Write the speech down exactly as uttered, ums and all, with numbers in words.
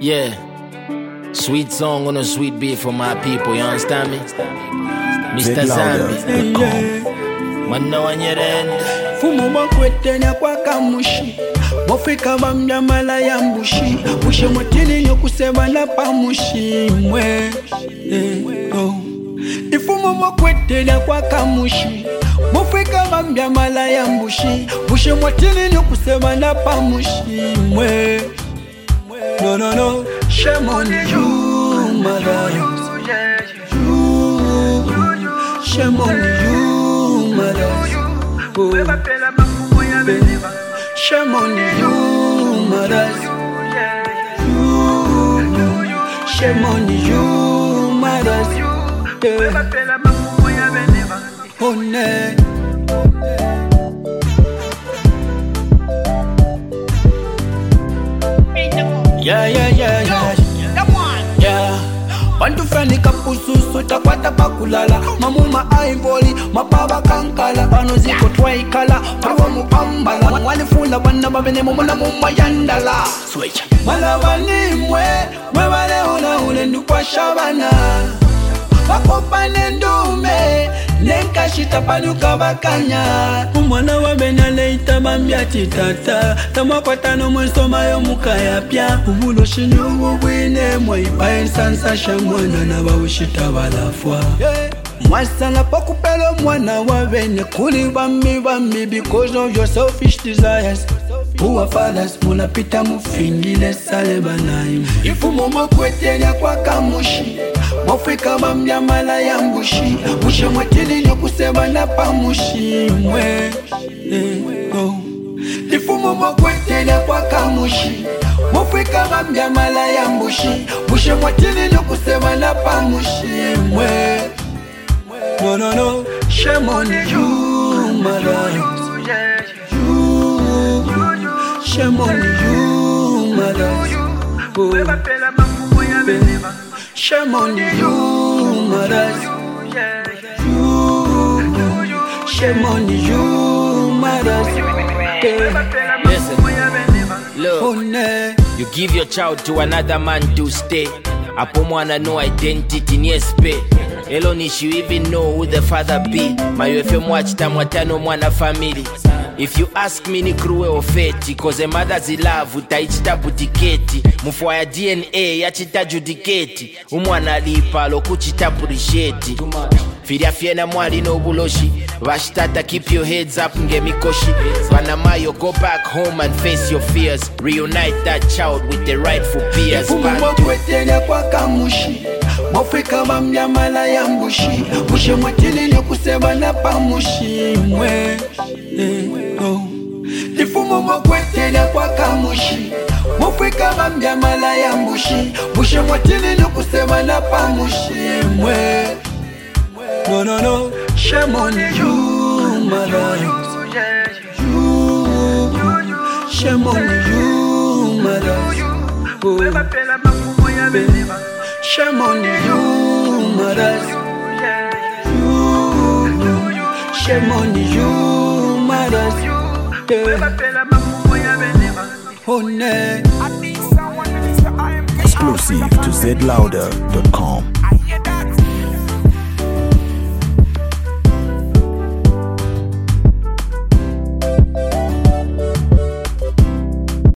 Yeah. Sweet song on a sweet beat for my people, you understand me? Mister Zambi. Mwana wanyerende. Fumu mwakwete nya kwa kamushi Mofika bambya mala ya mbushi Mushe mwatini nyo kuseba na pamushi Mwe eh, oh. Ifumu mwakwete nya kwa kamushi Mofika bambya mala ya mbushi Mushe mwatini nyo kuseba na pamushi Mwe No no no Shame on you mother Shame on you mother Oh. Shame on you, mothers. Shame on you, mothers. Oh, ne. Yeah, yeah, yeah, yeah. Come on. Yeah. Bantu frani kapususu takwata pakulala Mamuma aivoli, mapaba kankala Bano ziko twaikala, pawa mupambala Walifula wana babene mumuna muma yandala Switch Malawani mwe, mwe wale una ule ndukwa shabana Wakopane ndume, nenka shita panuka wakanya Umwana wabena leita bambia titata Tamakwata no mwensoma yo mukaya pya Ubulo shinyu ubwine mwe ipae sansa shamwana na wawishita walafwa Mwasala pokupelo mwana wabene Kuli bambi bambi because of your selfish desires Poor fathers munapita mufingile sale banayu Ifumu mwakwetenya kwa kamushi Mofika bambya mala ya mbushi Mushe mwatili nyo kuseba na pamushi Mwe eh, oh. Ifumu mwakwetenya kwa kamushi Mofika bambya mala ya mbushi Mushe mwatili nyo kuseba na pamushi Mwe No no no Shame on you mother Shame on you, mother. Oh. Shame on you, mother. Shame on you, mother. Listen, look, you give your child to another man to stay. Apo mwana no identity ni espe. Elo nishi you even know who the father be. Mayoefe mwachita mwatano mwana family. If you ask me ni kruwe ofeti Cause a mother's love utaichita butiketi Mufwa ya D N A ya chita judiketi Umwana lipa lo kuchita purisheti Firia fiena mwali no buloshi Vashtata keep your heads up nge mikoshi Vanamayo go back home and face your fears Reunite that child with the rightful peers Ifumu mwakwetenya kwa kamushi Mofika bambya mala ya mbushi Mushe mwatili nyo kuseba na pamushi Mwe eh, oh. Ifumu mwakwetenya kwa kamushi Mofika bambya mala ya mbushi Mushe mwatili nyo kuseba na pamushi Mwe No no no Shame on you mother Shame on you mother Oh. Shame on you, mothers. Shame on you, mothers. Oh, ne. Exclusive to Z Louder dot com.